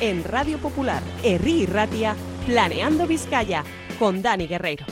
en Radio Popular, Herri y Ratia, Planeando Vizcaya, con Dani Guerreiro.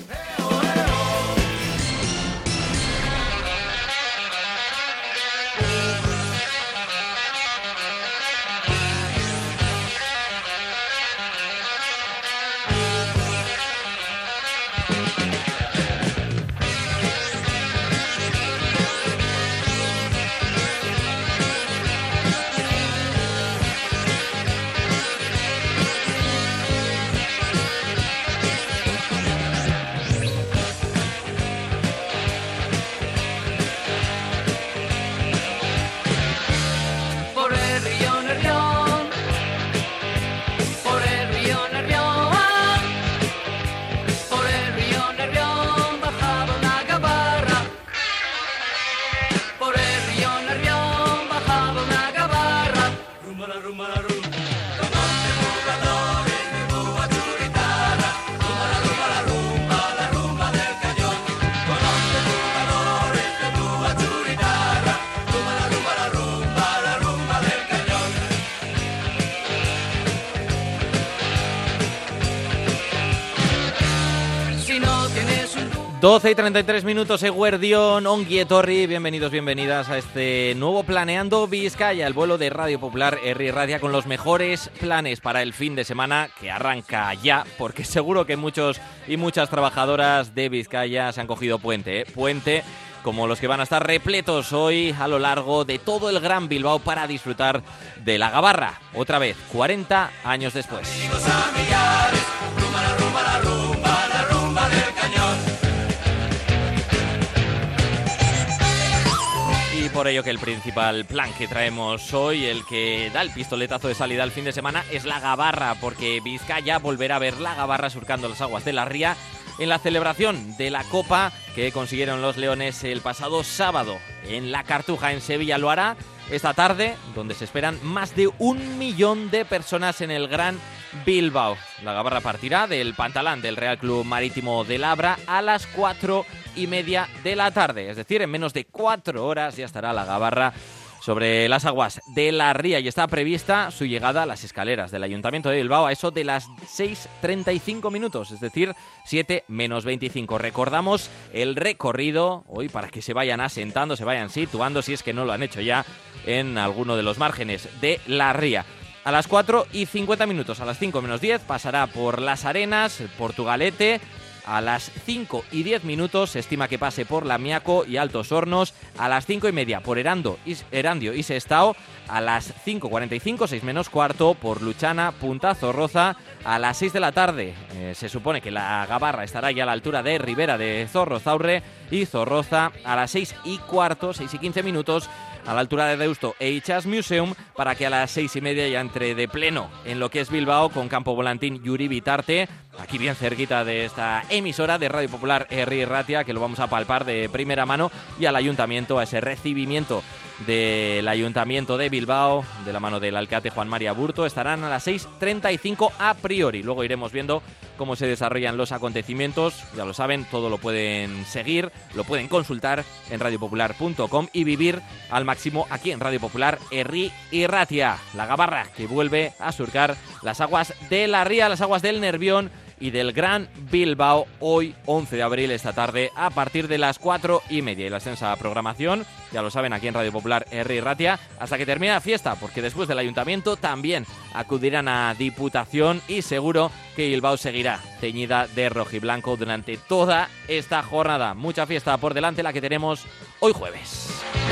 Doce y 33 minutos, Eguerdión, Ongi Etorri, bienvenidos, bienvenidas a este nuevo Planeando Vizcaya, el vuelo de Radio Popular Herri y Ratia con los mejores planes para el fin de semana que arranca ya, porque seguro que muchos y muchas trabajadoras de Vizcaya se han cogido puente, puente como los que van a estar repletos hoy a lo largo de todo el Gran Bilbao para disfrutar de la Gabarra, otra vez, 40 años después. Por ello que el principal plan que traemos hoy, el que da el pistoletazo de salida al fin de semana, es la Gabarra, porque Vizcaya volverá a ver la Gabarra surcando las aguas de la ría en la celebración de la Copa que consiguieron los Leones el pasado sábado en la Cartuja, en Sevilla. Lo hará esta tarde, donde se esperan más de 1 millón de personas en el Gran Bilbao. La Gabarra partirá del Pantalán del Real Club Marítimo de Labra a las 4:30 de la tarde. Es decir, en menos de 4 horas ya estará la Gabarra sobre las aguas de la ría y está prevista su llegada a las escaleras del Ayuntamiento de Bilbao a eso de las 6:35 minutos, es decir, 7 menos 25. Recordamos el recorrido hoy para que se vayan asentando, se vayan situando, si es que no lo han hecho ya, en alguno de los márgenes de la ría. A las 4:50 minutos, a las 5 menos 10, pasará por Las Arenas, Portugalete. A las 5:10 se estima que pase por Lamiaco y Altos Hornos. A las 5:30 por Erandio y Sestao. A las 5:45, 6 menos cuarto, por Luchana, Punta Zorroza. A las 6 de la tarde se supone que la Gabarra estará ya a la altura de Ribera de Zorrozaurre y Zorroza. A las 6:15, 6:15 a la altura de Deusto e Itxas Museum, para que a las 6:30 ya entre de pleno en lo que es Bilbao con Campo Volantín Yuri Bitarte, aquí bien cerquita de esta emisora de Radio Popular Herri y Ratia, que lo vamos a palpar de primera mano, y al ayuntamiento, a ese recibimiento del Ayuntamiento de Bilbao, de la mano del alcalde Juan María Burto. Estarán a las 6:35 a priori. Luego iremos viendo cómo se desarrollan los acontecimientos. Ya lo saben, todo lo pueden seguir, lo pueden consultar en radiopopular.com y vivir al máximo aquí en Radio Popular Herri y Ratia. La Gabarra que vuelve a surcar las aguas de la ría, las aguas del Nervión y del Gran Bilbao, hoy 11 de abril, esta tarde, a partir de las 4:30. Y la extensa programación, ya lo saben, aquí en Radio Popular Herri y Ratia, hasta que termine la fiesta, porque después del Ayuntamiento también acudirán a Diputación y seguro que Bilbao seguirá teñida de rojiblanco durante toda esta jornada. Mucha fiesta por delante la que tenemos hoy jueves.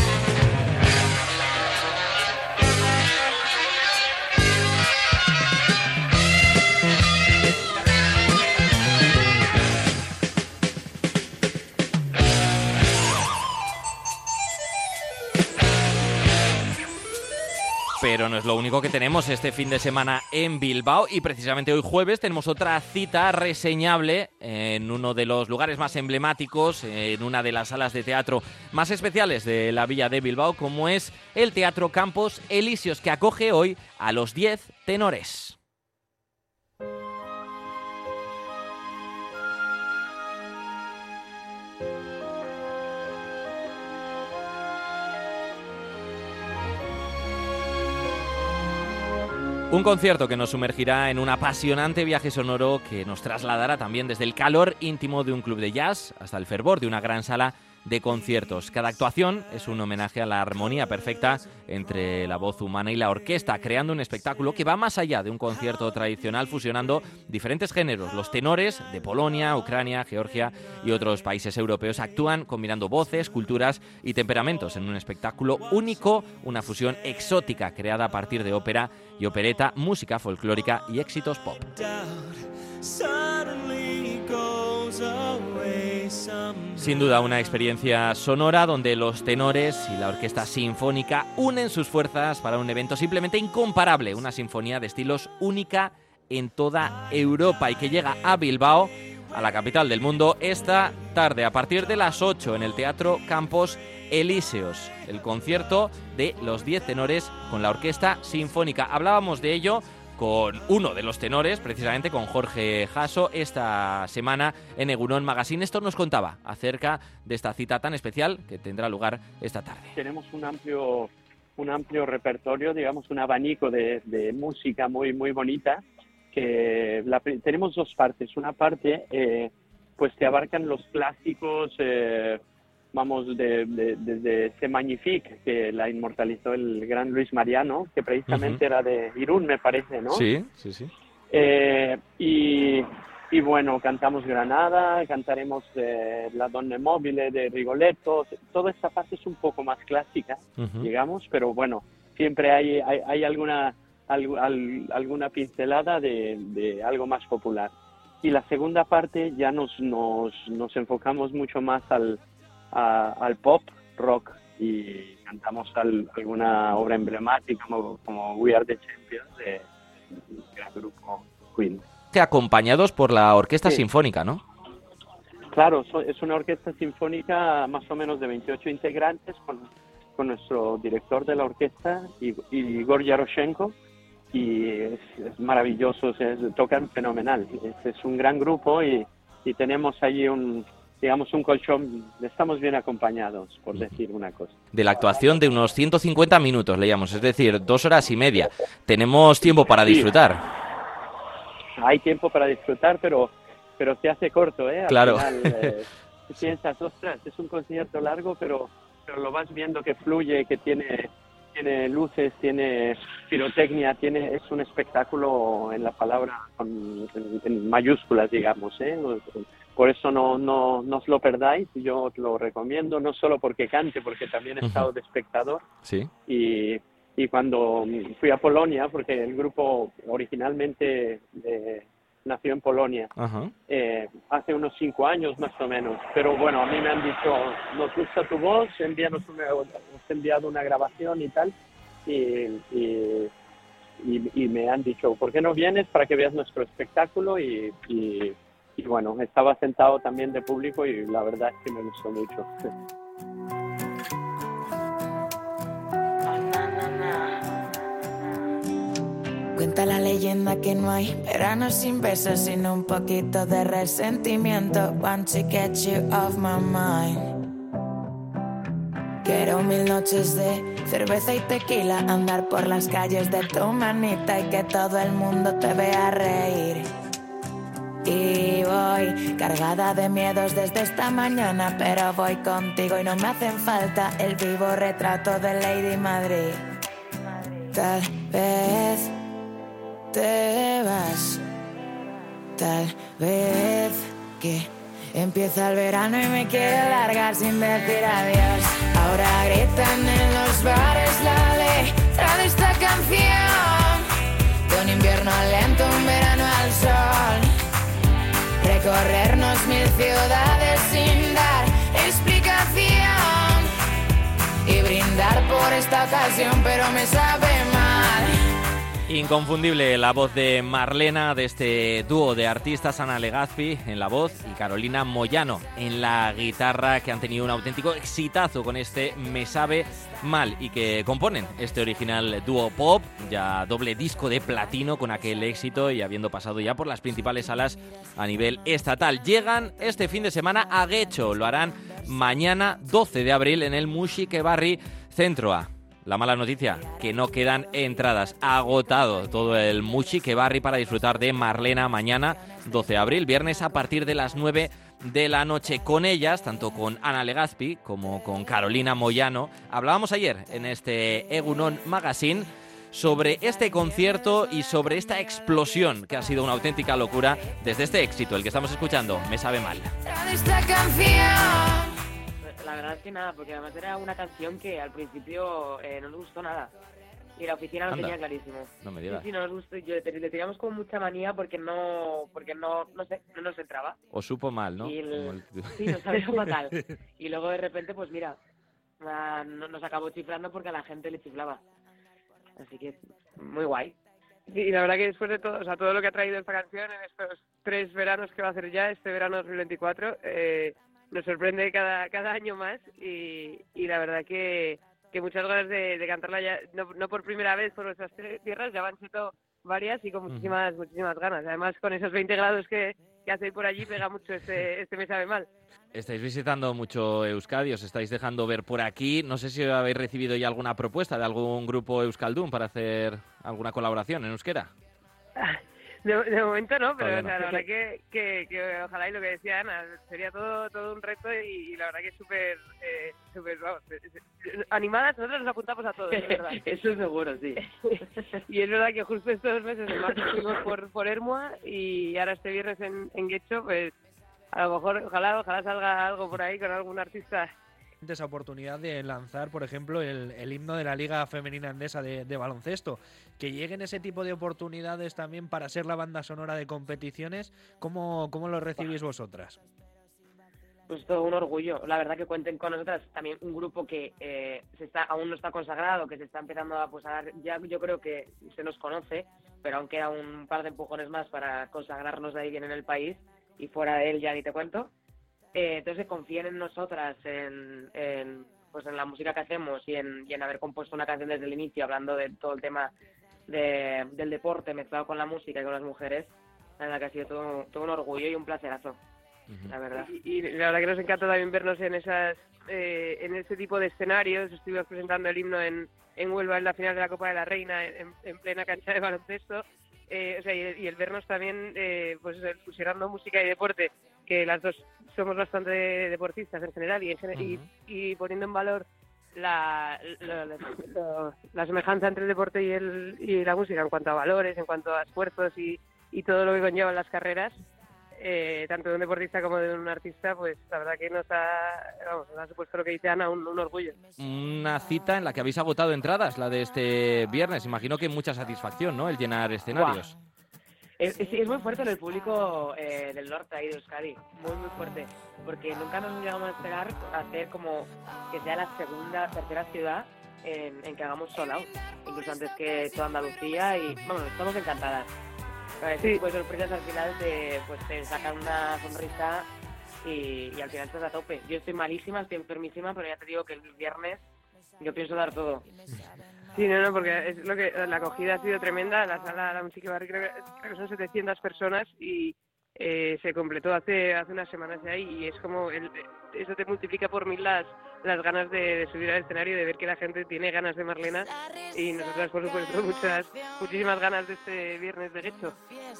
Pero no es lo único que tenemos este fin de semana en Bilbao, y precisamente hoy jueves tenemos otra cita reseñable en uno de los lugares más emblemáticos, en una de las salas de teatro más especiales de la villa de Bilbao, como es el Teatro Campos Elíseos, que acoge hoy a los 10 tenores. Un concierto que nos sumergirá en un apasionante viaje sonoro que nos trasladará también desde el calor íntimo de un club de jazz hasta el fervor de una gran sala de conciertos. Cada actuación es un homenaje a la armonía perfecta entre la voz humana y la orquesta, creando un espectáculo que va más allá de un concierto tradicional, fusionando diferentes géneros. Los tenores de Polonia, Ucrania, Georgia y otros países europeos actúan combinando voces, culturas y temperamentos en un espectáculo único, una fusión exótica creada a partir de ópera y opereta, música folclórica y éxitos pop. Sin duda una experiencia sonora donde los tenores y la orquesta sinfónica unen sus fuerzas para un evento simplemente incomparable, una sinfonía de estilos única en toda Europa y que llega a Bilbao, a la capital del mundo, esta tarde a partir de las 8 en el Teatro Campos Elíseos, el concierto de los 10 tenores con la orquesta sinfónica. Hablábamos de ello con uno de los tenores, precisamente con Jorge Jasso, esta semana en Egunon Magazine. Esto nos contaba acerca de esta cita tan especial que tendrá lugar esta tarde. Tenemos un amplio repertorio, digamos, un abanico de música muy bonita, que tenemos dos partes. Una parte, pues que abarcan los clásicos, desde C'est Magnifique, que la inmortalizó el gran Luis Mariano, que precisamente era de Irún, me parece, ¿no? Sí. Y bueno, cantamos Granada, cantaremos La Donna Mobile de Rigoletto. Toda esta parte es un poco más clásica, digamos, pero bueno, siempre hay alguna pincelada de algo más popular. Y la segunda parte ya nos enfocamos mucho más al pop, rock, y cantamos alguna obra emblemática como We Are the Champions del gran grupo Queen. Acompañados por la Orquesta Sinfónica, ¿no? Claro, es una orquesta sinfónica más o menos de 28 integrantes con nuestro director de la orquesta, Igor Yaroshenko, y es maravilloso, tocan fenomenal. Es un gran grupo y tenemos allí un colchón, estamos bien acompañados, por decir una cosa. De la actuación de unos 150 minutos, leíamos, es decir, 2 horas y media. Tenemos tiempo para disfrutar. Hay tiempo para disfrutar, pero se hace corto, ¿eh? Claro. Al final, piensas, ostras, es un concierto largo, pero lo vas viendo que fluye, que tiene luces, tiene pirotecnia, es un espectáculo en la palabra en mayúsculas, digamos, ¿eh? Por eso no os lo perdáis, yo os lo recomiendo, no solo porque cante, porque también he estado de espectador. Sí. Y cuando fui a Polonia, porque el grupo originalmente nació en Polonia, hace unos 5 años más o menos, pero bueno, a mí me han dicho, nos gusta tu voz, os he enviado una grabación y tal, y me han dicho, ¿por qué no vienes para que veas nuestro espectáculo? Y bueno, estaba sentado también de público y la verdad es que me gustó mucho. Cuenta la leyenda que no hay verano sin besos, sino un poquito de resentimiento. Want to get you off my mind. Quiero 1000 noches de cerveza y tequila, andar por las calles de tu manita y que todo el mundo te vea reír. Y voy cargada de miedos desde esta mañana, pero voy contigo y no me hacen falta el vivo retrato de Lady Madrid. Tal vez te vas, tal vez que empieza el verano y me quiero largar sin decir adiós. Ahora gritan en los bares la letra de esta canción, de un invierno lento, un verano al sol. Recorrernos 1000 ciudades sin dar explicación y brindar por esta ocasión, pero me sabe mal. Inconfundible la voz de Marlena, de este dúo de artistas, Ana Legazpi en la voz y Carolina Moyano en la guitarra, que han tenido un auténtico exitazo con este Me Sabe Mal y que componen este original dúo pop, ya doble disco de platino con aquel éxito y habiendo pasado ya por las principales salas a nivel estatal. Llegan este fin de semana a Getxo, lo harán mañana 12 de abril en el Muxik Ebarri Centro A. La mala noticia, que no quedan entradas. Agotado todo el Muchi que Barri para disfrutar de Marlena mañana, 12 de abril, viernes a partir de las 9 de la noche. Con ellas, tanto con Ana Legazpi como con Carolina Moyano, hablábamos ayer en este Egunon Magazine sobre este concierto y sobre esta explosión que ha sido una auténtica locura desde este éxito, el que estamos escuchando, Me sabe mal. La verdad es que nada, porque además era una canción que al principio no nos gustó nada. Y la oficina lo tenía clarísimo. No me digas. Sí, no nos gustó. Le teníamos como mucha manía porque no sé, no nos entraba. O supo mal, ¿no? Sí, nos salió fatal. Y luego de repente, pues mira, nos acabó chiflando porque a la gente le chiflaba. Así que muy guay. Sí, y la verdad que después de todo, o sea, todo lo que ha traído esta canción en estos 3 veranos que va a hacer ya, este verano 2024, nos sorprende cada año más y la verdad que muchas ganas de cantarla ya, no por primera vez por nuestras tierras, ya van siendo varias y con muchísimas ganas. Además, con esos 20 grados que hace por allí, pega mucho este Me sabe mal. Estáis visitando mucho Euskadi, os estáis dejando ver por aquí. No sé si habéis recibido ya alguna propuesta de algún grupo euskaldun para hacer alguna colaboración en euskera. De momento no, pero o sea, la verdad que ojalá, y lo que decía Ana, sería todo un reto y la verdad que es súper vamos, animadas, nosotros nos apuntamos a todo, ¿verdad? Eso seguro, sí. Y es verdad que justo estos meses en marzo estuvimos por Ermua y ahora este viernes en Guecho, pues a lo mejor ojalá salga algo por ahí con algún artista. Esa oportunidad de lanzar, por ejemplo, el himno de la Liga Femenina Endesa de baloncesto, que lleguen ese tipo de oportunidades también para ser la banda sonora de competiciones. ¿Cómo lo recibís vosotras? Pues todo un orgullo, la verdad que cuenten con nosotras, también un grupo que aún no está consagrado, que se está empezando a dar, ya yo creo que se nos conoce, pero aún queda un par de empujones más para consagrarnos de ahí bien en el país, y fuera de él ya ni te cuento. Entonces confíen en nosotras, en la música que hacemos y en haber compuesto una canción desde el inicio, hablando de todo el tema del deporte mezclado con la música y con las mujeres. La verdad que ha sido todo un orgullo y un placerazo, la verdad. Y la verdad que nos encanta también vernos en ese tipo de escenarios. Estuvimos presentando el himno en Huelva en la final de la Copa de la Reina, en plena cancha de baloncesto. Y el vernos también fusionando música y deporte, que las dos somos bastante deportistas en general y poniendo en valor la semejanza entre el deporte y la música en cuanto a valores, en cuanto a esfuerzos y todo lo que conllevan las carreras, tanto de un deportista como de un artista, pues la verdad que nos ha supuesto, lo que dice Ana, un orgullo. Una cita en la que habéis agotado entradas, la de este viernes. Imagino que mucha satisfacción, ¿no?, el llenar escenarios. Wow. Es muy fuerte el público del norte ahí de Euskadi, muy fuerte, porque nunca nos llegamos a esperar a hacer como que sea la tercera ciudad en que hagamos sold out, incluso antes que toda Andalucía, y bueno, estamos encantadas. Sí. Pues sorpresas al final te sacan una sonrisa y al final estás a tope. Yo estoy malísima, estoy enfermísima, pero ya te digo que el viernes yo pienso dar todo. Sí, no, porque es lo que la acogida ha sido tremenda. La sala, la Música Barri, creo que son 700 personas y se completó hace unas semanas de ahí, y es como eso te multiplica por 1000 las ganas de subir al escenario, de ver que la gente tiene ganas de Marlena, y nosotras por supuesto muchísimas ganas de este viernes de Guecho.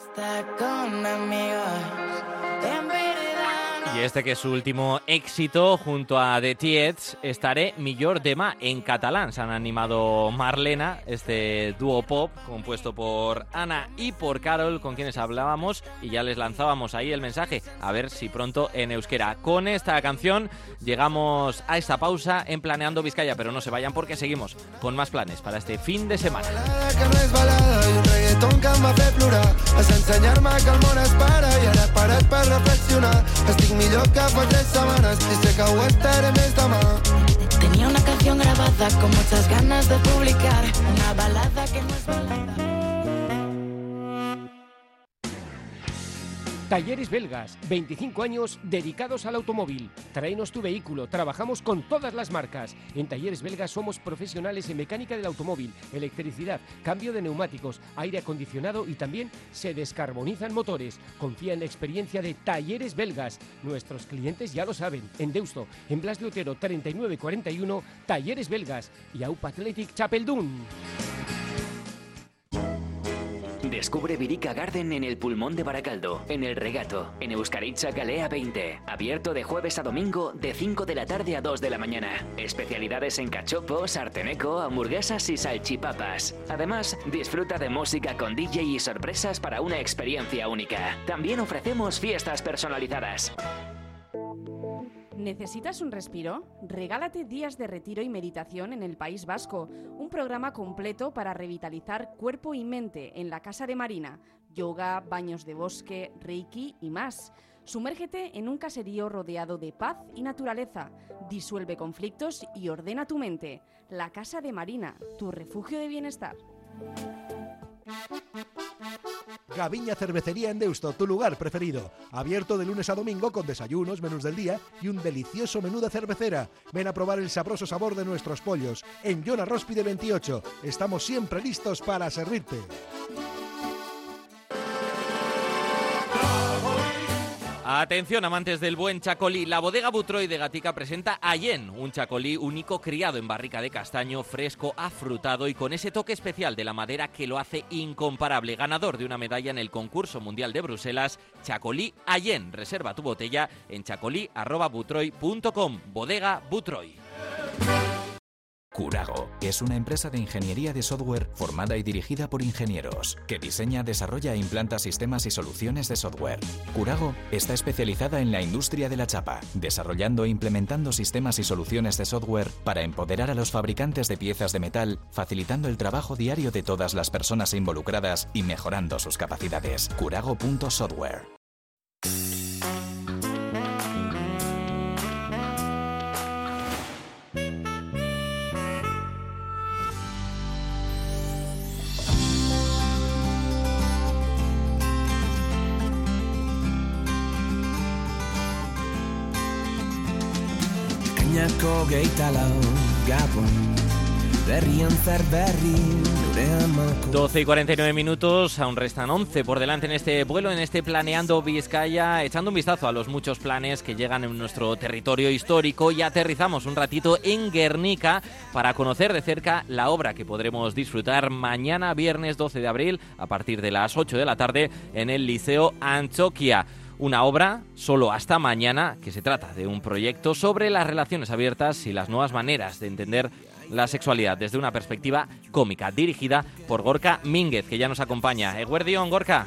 Y este que es su último éxito junto a The Tiets, Estaré millor demà en catalán. Se han animado Marlena, este dúo pop compuesto por Ana y por Carol, con quienes hablábamos y ya les lanzábamos ahí el mensaje, a ver si pronto en euskera. Con esta canción llegamos a esta pausa en Planeando Vizcaya, pero no se vayan porque seguimos con más planes para este fin de semana. Que no és balada i un reggaeton que em va fer plorar. Has ensenyar-me que el món es para i ara parat per reflexionar. Estic millor que fa 3 setmanes i sé que ho estaré més demà. Tenía una canción grabada con muchas ganas de publicar, una balada que no es balada. Talleres Belgas, 25 años dedicados al automóvil. Tráenos tu vehículo, trabajamos con todas las marcas. En Talleres Belgas somos profesionales en mecánica del automóvil, electricidad, cambio de neumáticos, aire acondicionado y también se descarbonizan motores. Confía en la experiencia de Talleres Belgas. Nuestros clientes ya lo saben. En Deusto, en Blas de Otero 3941, Talleres Belgas y AUPA Athletic Chapeldún. Descubre Virica Garden en el pulmón de Baracaldo, en El Regato, en Euskaritza Calea 20. Abierto de jueves a domingo, de 5 de la tarde a 2 de la mañana. Especialidades en cachopo, sarteneco, hamburguesas y salchipapas. Además, disfruta de música con DJ y sorpresas para una experiencia única. También ofrecemos fiestas personalizadas. ¿Necesitas un respiro? Regálate días de retiro y meditación en el País Vasco, un programa completo para revitalizar cuerpo y mente en la Casa de Marina, yoga, baños de bosque, reiki y más. Sumérgete en un caserío rodeado de paz y naturaleza, disuelve conflictos y ordena tu mente. La Casa de Marina, tu refugio de bienestar. Gaviña Cervecería en Deusto, tu lugar preferido. Abierto de lunes a domingo con desayunos, menús del día y un delicioso menú de cervecera. Ven a probar el sabroso sabor de nuestros pollos. En Jona Róspide 28. Estamos siempre listos para servirte. Atención, amantes del buen chacolí. La bodega Butroy de Gatica presenta Allen, un chacolí único criado en barrica de castaño, fresco, afrutado y con ese toque especial de la madera que lo hace incomparable. Ganador de una medalla en el concurso mundial de Bruselas, Chacolí Allen. Reserva tu botella en chacolí@butroy.com. Bodega Butroy. Curago es una empresa de ingeniería de software formada y dirigida por ingenieros, que diseña, desarrolla e implanta sistemas y soluciones de software. Curago está especializada en la industria de la chapa, desarrollando e implementando sistemas y soluciones de software para empoderar a los fabricantes de piezas de metal, facilitando el trabajo diario de todas las personas involucradas y mejorando sus capacidades. Curago.software. Gainako geitalau Gabon berrian zer berri nure amako. 12 y 49 minutos, aún restan 11 por delante en este vuelo, en este Planeando Vizcaya, echando un vistazo a los muchos planes que llegan en nuestro territorio histórico, y aterrizamos un ratito en Guernica para conocer de cerca la obra que podremos disfrutar mañana viernes 12 de abril a partir de las 8 de la tarde en el Liceo Antxokia. Una obra, solo hasta mañana, que se trata de un proyecto sobre las relaciones abiertas y las nuevas maneras de entender la sexualidad desde una perspectiva cómica, dirigida por Gorka Mínguez, que ya nos acompaña. Eguerdión, Gorka.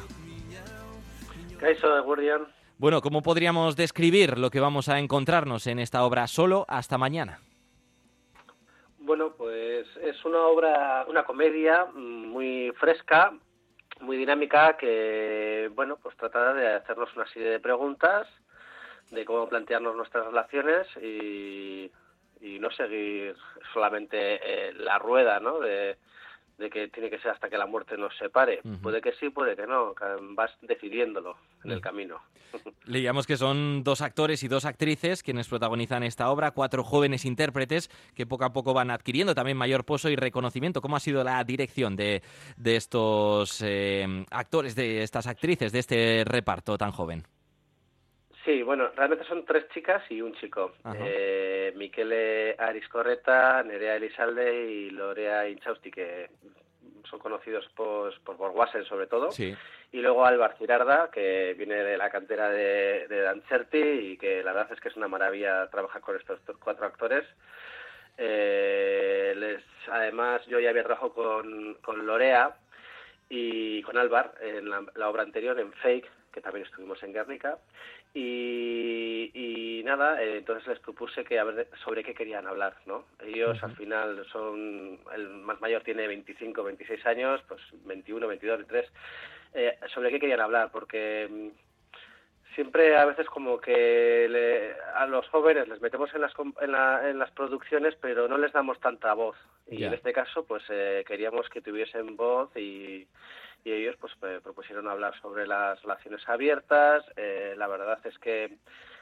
Kaixo, Eguerdión. Bueno, ¿cómo podríamos describir lo que vamos a encontrarnos en esta obra solo hasta mañana? Bueno, pues es una obra, una comedia muy fresca, muy dinámica, que, bueno, pues trata de hacernos una serie de preguntas de cómo plantearnos nuestras relaciones y no seguir solamente la rueda, ¿no? De que tiene que ser hasta que la muerte nos separe. Uh-huh. Puede que sí, puede que no, vas decidiéndolo en el camino. Leíamos que son 2 actores y 2 actrices quienes protagonizan esta obra, 4 jóvenes intérpretes que poco a poco van adquiriendo también mayor pozo y reconocimiento. ¿Cómo ha sido la dirección de estos actores, de estas actrices, de este reparto tan joven? Sí, bueno, realmente son 3 chicas y un chico. Miquele Arizcorreta, Nerea Elizalde y Lorea Inchausti, que son conocidos por Borguasen sobre todo. Sí. Y luego Álvar Girarda, que viene de la cantera de Dantzerti y que la verdad es que es una maravilla trabajar con estos 4 actores. Además, yo ya había trabajado con Lorea y con Álvar en la obra anterior, en Fake, que también estuvimos en Guernica. Y nada, entonces les propuse que a ver sobre qué querían hablar, ¿no? Ellos al final son, el más mayor tiene 25, 26 años, pues 21, 22, 23, sobre qué querían hablar, porque siempre a veces como que a los jóvenes les metemos en las producciones, pero no les damos tanta voz. Y en este caso, pues queríamos que tuviesen voz y ellos pues propusieron hablar sobre las relaciones abiertas. La verdad es que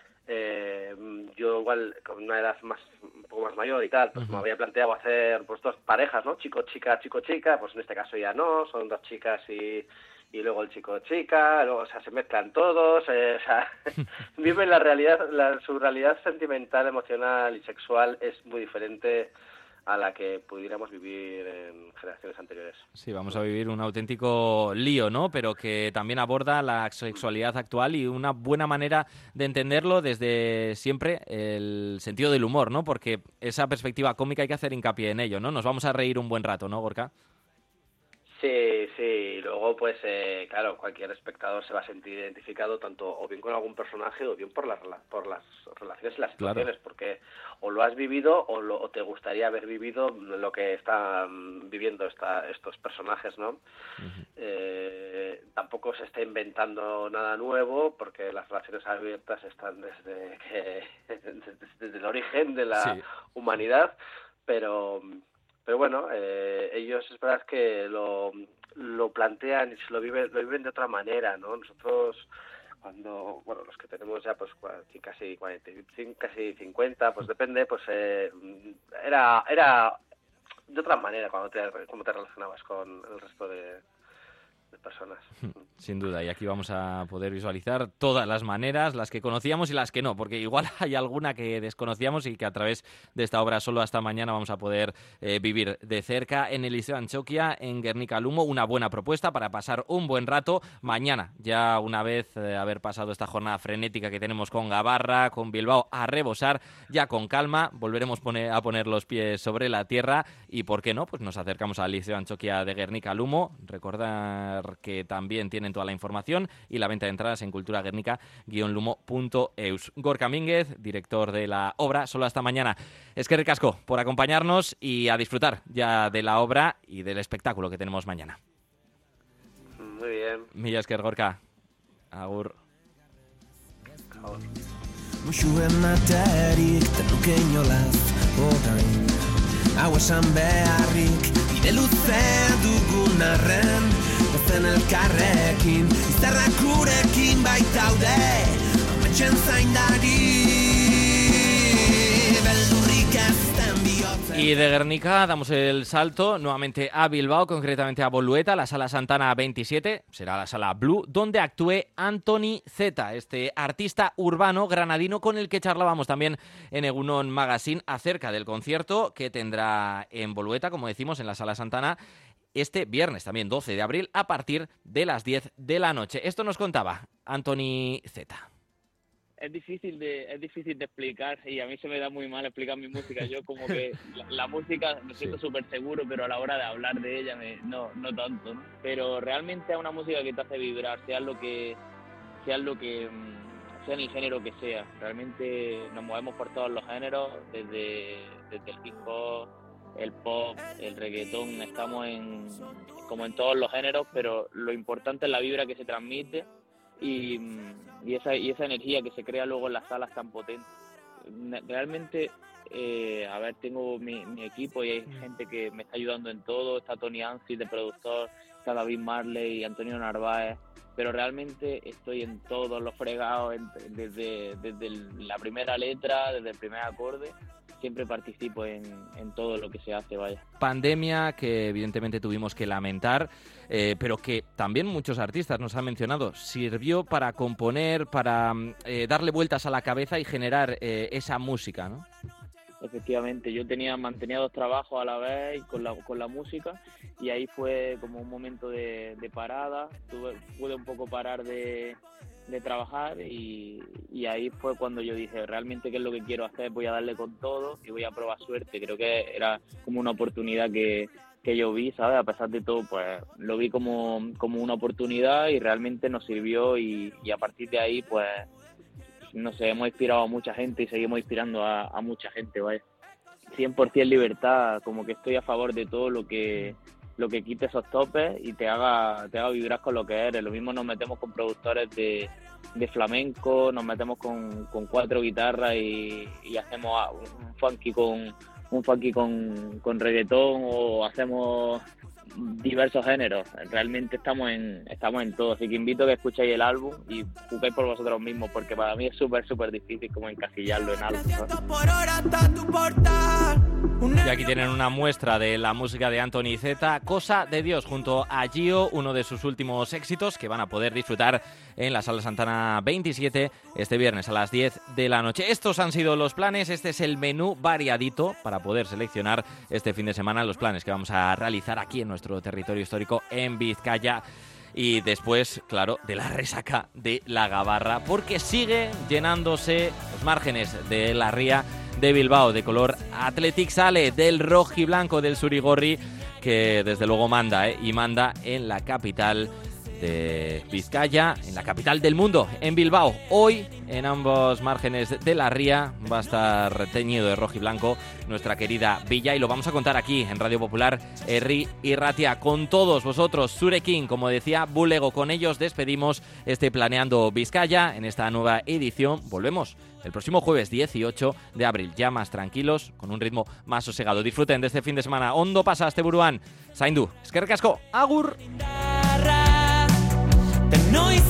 yo igual con una edad un poco más mayor y tal, pues me había planteado hacer pues 2 parejas, ¿no? Chico-chica, chico-chica, pues en este caso ya no, son 2 chicas y luego el chico-chica, luego, o sea, se mezclan todos, o sea, viven la realidad, su realidad sentimental, emocional y sexual es muy diferente a la que pudiéramos vivir en generaciones anteriores. Sí, vamos a vivir un auténtico lío, ¿no? Pero que también aborda la sexualidad actual y una buena manera de entenderlo desde siempre el sentido del humor, ¿no? Porque esa perspectiva cómica hay que hacer hincapié en ello, ¿no? Nos vamos a reír un buen rato, ¿no, Gorka? Sí, y luego pues claro, cualquier espectador se va a sentir identificado tanto o bien con algún personaje o bien por las relaciones y las situaciones, porque o lo has vivido o te gustaría haber vivido lo que están viviendo estos personajes, ¿no? Tampoco se está inventando nada nuevo, porque las relaciones abiertas están desde el origen de la humanidad, pero bueno, ellos es verdad que lo plantean y se lo viven de otra manera, ¿no? Nosotros cuando, bueno, los que tenemos ya pues casi 45, casi 50, pues depende, pues era de otra manera cómo te relacionabas con el resto de personas. Sin duda, y aquí vamos a poder visualizar todas las maneras, las que conocíamos y las que no, porque igual hay alguna que desconocíamos y que a través de esta obra solo hasta mañana vamos a poder vivir de cerca en el Liceo Antxokia, en Gernika Lumo. Una buena propuesta para pasar un buen rato. Mañana, ya una vez haber pasado esta jornada frenética que tenemos con Gabarra, con Bilbao, a rebosar, ya con calma, volveremos a poner los pies sobre la tierra y, ¿por qué no? Pues nos acercamos al Liceo Antxokia de Gernika Lumo. Recordar que también tienen toda la información y la venta de entradas en cultura-guernica-lumo.eus. Gorka Mínguez, director de la obra, solo hasta mañana. Eskerrik asko por acompañarnos y a disfrutar ya de la obra y del espectáculo que tenemos mañana. Muy bien. Mila esker, Gorka. Agur. Agur. Muxuen aterik, tenuke inolaz, orain. Hau esan beharrik, bide luze dugun arren, gozen elkarrekin, izarrak gurekin baitaude, ametxen zaindari, beldurrik ezten bihotzen. Y de Guernica damos el salto nuevamente a Bilbao, concretamente a Bolueta, la Sala Santana 27, será la Sala Blue, donde actúe Antoni Z, este artista urbano granadino con el que charlábamos también en Egunon Magazine acerca del concierto que tendrá en Bolueta, como decimos, en la Sala Santana, este viernes también 12 de abril a partir de las 10 de la noche. Esto nos contaba Antoni Z. Es difícil de explicar y a mí se me da muy mal explicar mi música. Yo como que la música me siento súper seguro, pero a la hora de hablar de ella no tanto, ¿no? Pero realmente es una música que te hace vibrar, sea en el género que sea. Realmente nos movemos por todos los géneros, desde el hip hop, el pop, el reggaetón, estamos como en todos los géneros, pero lo importante es la vibra que se transmite y esa energía que se crea luego en las salas tan potentes. Realmente, tengo mi equipo y hay gente que me está ayudando en todo. Está Tony Ansi de productor, está David Marley y Antonio Narváez, pero realmente estoy en todos los fregados, desde la primera letra, desde el primer acorde. Siempre participo en todo lo que se hace, vaya. Pandemia que evidentemente tuvimos que lamentar, pero que también muchos artistas nos han mencionado, sirvió para componer, para darle vueltas a la cabeza y generar esa música, ¿no? Efectivamente, yo mantenía 2 trabajos a la vez con la música y ahí fue como un momento de parada. Pude un poco parar de trabajar y ahí fue cuando yo dije realmente qué es lo que quiero hacer, voy a darle con todo y voy a probar suerte. Creo que era como una oportunidad que yo vi, ¿sabes? A pesar de todo, pues lo vi como una oportunidad y realmente nos sirvió y a partir de ahí, pues, no sé, hemos inspirado a mucha gente y seguimos inspirando a mucha gente, ¿vale? 100% libertad, como que estoy a favor de todo lo que quite esos topes y te haga vibrar con lo que eres. Lo mismo nos metemos con productores de flamenco, nos metemos con 4 guitarras y hacemos un funky con reggaetón, o hacemos diversos géneros. Realmente estamos en todo, así que invito a que escuchéis el álbum y juzguéis por vosotros mismos, porque para mí es súper difícil como encasillarlo en algo, ¿sabes? Y aquí tienen una muestra de la música de Anthony Z, Cosa de Dios, junto a Gio, uno de sus últimos éxitos que van a poder disfrutar en la Sala Santana 27 este viernes a las 10 de la noche. Estos han sido los planes, este es el menú variadito para poder seleccionar este fin de semana los planes que vamos a realizar aquí en nuestro territorio histórico en Vizcaya. Y después, claro, de la resaca de la Gabarra, porque sigue llenándose los márgenes de la ría de Bilbao de color Athletic Sale, del rojiblanco del Surigorri, que desde luego manda en la capital de Vizcaya, en la capital del mundo, en Bilbao. Hoy, en ambos márgenes de la ría, va a estar teñido de rojiblanco nuestra querida villa, y lo vamos a contar aquí en Radio Popular Herri y Ratia con todos vosotros. Zurekin, como decía Bulego, con ellos despedimos este Planeando Vizcaya en esta nueva edición. Volvemos el próximo jueves 18 de abril, ya más tranquilos, con un ritmo más sosegado. Disfruten de este fin de semana. Ondo pasa asteburuan. Zaindu, eskerrik asko, agur. Noiz